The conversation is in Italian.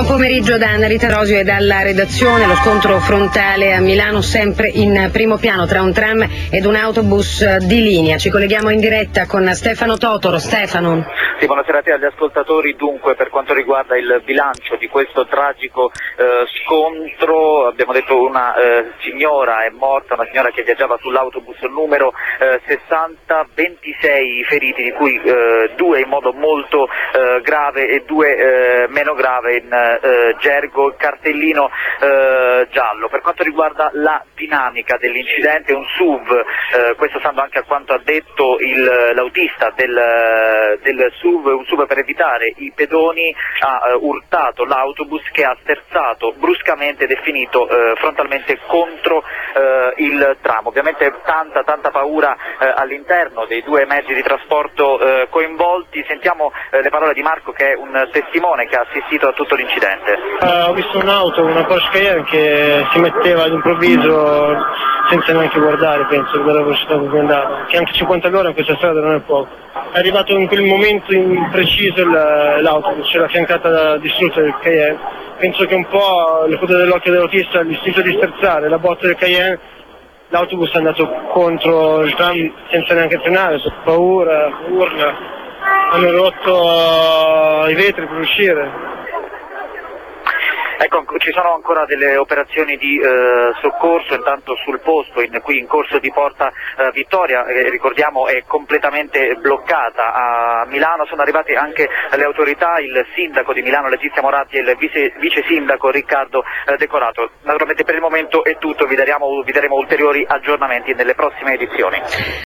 Buon pomeriggio da Anna Rita Rosio e dalla redazione. Lo scontro frontale a Milano sempre in primo piano tra un tram ed un autobus di linea. Ci colleghiamo in diretta con Stefano Totoro. Stefano. Sì, buonasera a te agli ascoltatori. Dunque, per quanto riguarda il bilancio di questo tragico scontro, abbiamo detto una signora è morta, una signora che viaggiava sull'autobus numero 60, 26 i feriti, di cui 2 in modo molto grave e 2 meno grave in gergo cartellino giallo. Per quanto riguarda la dinamica dell'incidente, un SUV, questo stando anche a quanto ha detto l'autista del SUV, un SUV per evitare i pedoni ha urtato l'autobus che ha sterzato bruscamente ed è finito frontalmente contro il tram. Ovviamente tanta paura all'interno dei 2 mezzi di trasporto coinvolti. Sentiamo le parole di Marco, che è un testimone che ha assistito a tutto l'incidente. Ho visto un'auto, una Porsche Cayenne, che si metteva all'improvviso senza neanche guardare, penso, dalla velocità con cui andava, che anche 50 all'ora in questa strada non è poco. È arrivato in quel momento impreciso l'autobus, c'era fiancata distrutta del Cayenne. Penso che un po' le code dell'occhio dell'autista, l'istinto di sterzare, la botta del Cayenne, l'autobus è andato contro il tram senza neanche frenare, paura, urla, hanno rotto i vetri per uscire. Ecco, ci sono ancora delle operazioni di soccorso, intanto sul posto, qui in corso di Porta Vittoria, ricordiamo è completamente bloccata a Milano. Sono arrivate anche le autorità, il sindaco di Milano Letizia Moratti e il vice sindaco Riccardo Decorato. Naturalmente per il momento è tutto, vi daremo ulteriori aggiornamenti nelle prossime edizioni.